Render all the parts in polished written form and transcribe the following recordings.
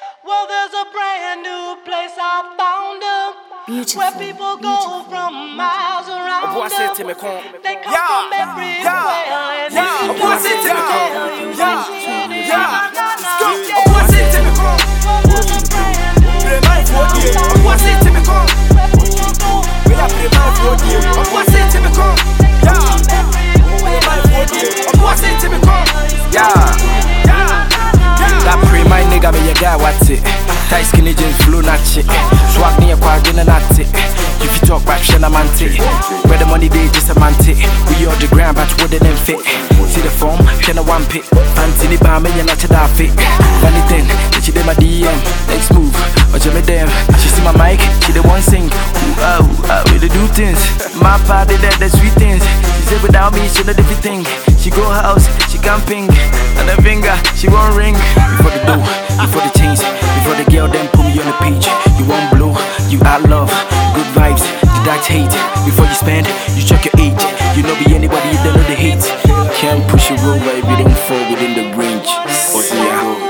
Well, there's a brand new place I found where people go from miles around. They come from everywhere and that pre my nigga me ya guy what's it? Tight skinny jeans flow natch it. Swag near kwa gina nat it. If you talk back shena mante. Where the money they just a mante. We on the ground but wouldn't fit. See the form, shena one pit. Fancy ni ba me ya not that fit. Funny thing, she did my DM. Next move, watch me damn. She see my mic, she the one sing. We the do things. My party that the sweet things. She said without me she know everything. She go house, she camping. And the finger, she won't ring. Before the dough, before the chains, before the girl then put me on the page. You want blow, you add love, good vibes, deduct hate. Before you spend, you check your age. You know be anybody, you don't know the hate. Can't push your road if you don't fall within the range. Oh yeah.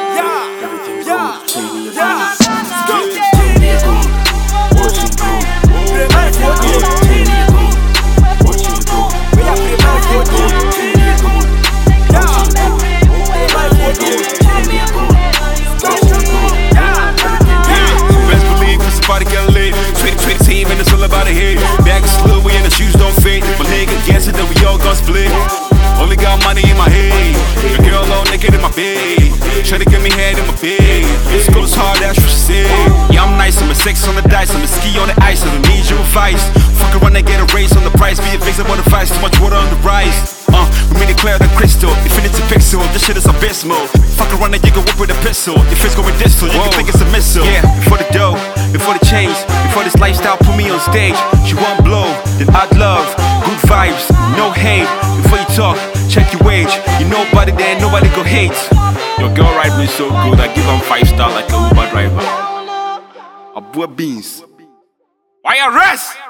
Split. Only got money in my head. The girl all naked in my bed. Tryna get me head in my bed. This goes hard, that's what she said. Yeah, I'm nice, I'm a sex on the dice, I'm a ski on the ice, I don't need your advice. Fuck around and get a raise on the price. Be a fix, I want advice, too much water on the rise. We made it clear the crystal, infinity pixel, this shit is abysmal. Fuck around and you can whip with a pistol. Your face going distal, you can think it's a missile. Yeah, before the dough, before the chains, before this lifestyle put me on stage. She won't blow, then I'd love. Good vibes, no hate. Before you talk, check your wage. You nobody there, nobody go hate. Your girl ride me so good, I give them 5 star like a Uber driver. A boy beans. Why arrest?